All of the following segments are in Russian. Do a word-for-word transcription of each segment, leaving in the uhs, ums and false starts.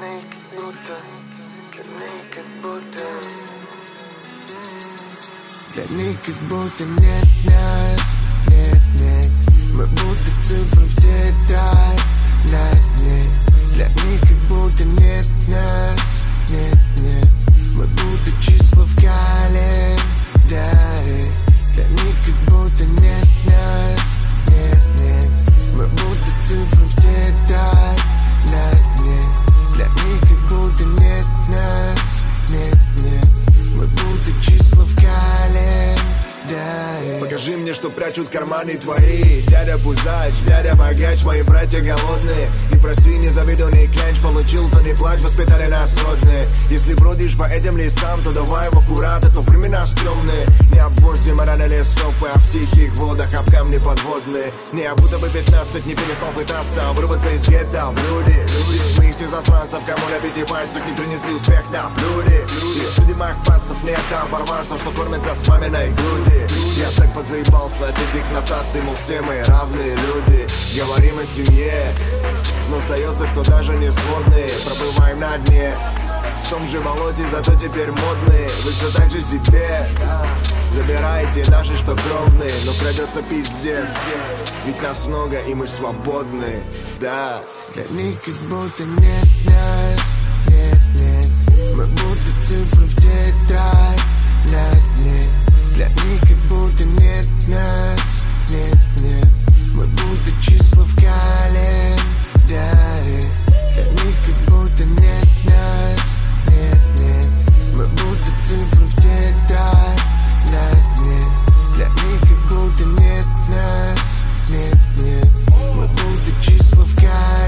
ней как будто, для ней как будто, для ней как будто нет нас, нет, нет. Мы будто цифры в тетрадь на дне. Для ней как будто нет нас, нет, нет. Мы будто числа в календаре. Для них как будто нет нас, нет, нет. Мы будто цифры в тетрадь на дне. Для них как будто нет нас, нет, нет. Мы будто числа в календаре. Покажи мне, что прячут карманы твои. Дядя Пузач, дядя Богач, мои братья голодные. Не проси, не завидованный клянч, получил, то не плачь, воспитали нас родные. Если бродишь по этим лесам, то давай в аккурат, а то времена стрёмные. Не об гвозди морали стопы, а в тихих водах об камни подводные. Не об будто бы пятнадцать не перестал пытаться вырваться из гетто в люди, люди. Мы из тех засранцев, кому на пяти пальцах не принесли успех на блюде. И среди моих пальцев нет оборванцев, что кормятся с маминой груди. Я так подзаебался от этих нотаций, мол, все мы равные люди. Говорим о семье, но сдается, что даже не сводные. Пробываем на дне, в том же болоте, зато теперь модные. Вы все так же себе забираете наши, что кровные. Но крадется пиздец, ведь нас много и мы свободны, да. Для них как будто нет нас, нет, нет. Мы будто цифры в тетрадь на дне. Для них как будто нет нас, нет, нет. Мы будто числа в календаре. Для них как будто нет нас, нет, нет. Мы будто цифры в тетрадь на дне. Для них как будто нет нас, нет, нет. Мы будто числа в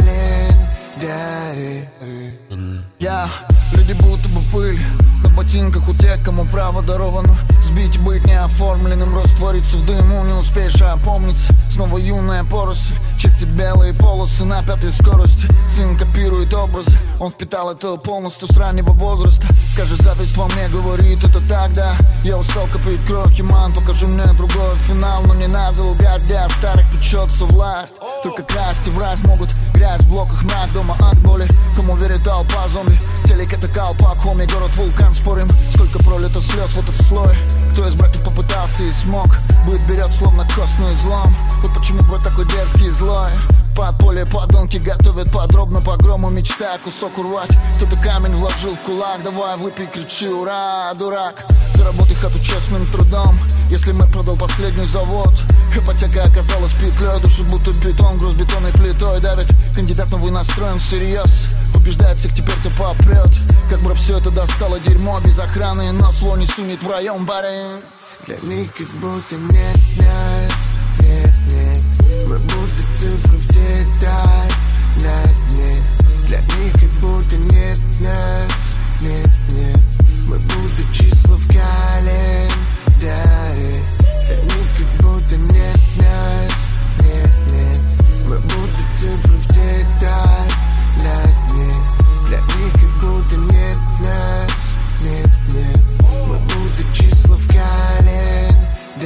календаре. Я, люди будто бы пыль на ботинках у тех, кому право даровано сбить, быть неоформленным, раствориться в дыму, не успеешь опомниться. Снова юная поросль чертит белые полосы на пятой скорости. Сын копирует образы, он впитал это полностью с раннего возраста. Скажи, зависть во мне говорит это тогда. Я устал копить крохи, ман, покажи мне другой финал. Но не надо лгать, для старых печется власть. Только красть и врать могут грязь в блоках, мрак дома от боли. Кому верит толпа зомби, телек это колпак, хоми, город вулкан, спорим. Сколько пролито слез в этот слой. Кто из братьев попытался и смог, быт берет словно костный излом. Вот почему брат такой дерзкий и злой. Подполье подонки готовят подробно погрому, мечтая кусок урвать. Кто-то камень вложил в кулак, давай выпей, кричи ура, дурак. Заработай хату честным трудом, если мэр продал последний завод. Ипотека оказалась петлей, душит будто бетон, груз бетонной плитой давит. Кандидат новый настроен всерьез, убеждает всех, теперь-то попрет. Как бы все это достало дерьмо без охраны, но свой не сунет в район барин. Для них как будто нет нас, нет, нет. Мы будто цифры в тетрадь на дне. Для них как будто нет нас, нет, нет. Мы будто числа в календаре. Для них как будто нет нас, нет, нет. Мы будто цифры в тетрадь на дне. Для них как будто нет нас, нет, нет. Мы будто числа в календаре.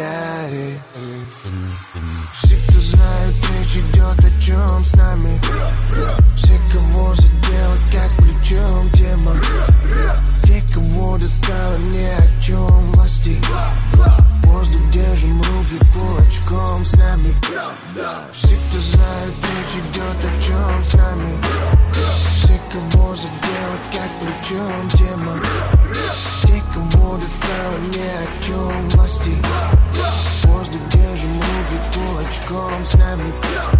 Все, кто знают, речь идет о чем с нами. Все, кого задело, как плечом тема. Те, кого достало ни о чем власти. Воздух держим, руки кулачком с нами. Все, кто знают, речь идет о чем с нами. Все, кого задело, как плечом тема. Те, кого достало ни о чем власти. Воздух держим, руки кулачком с нами.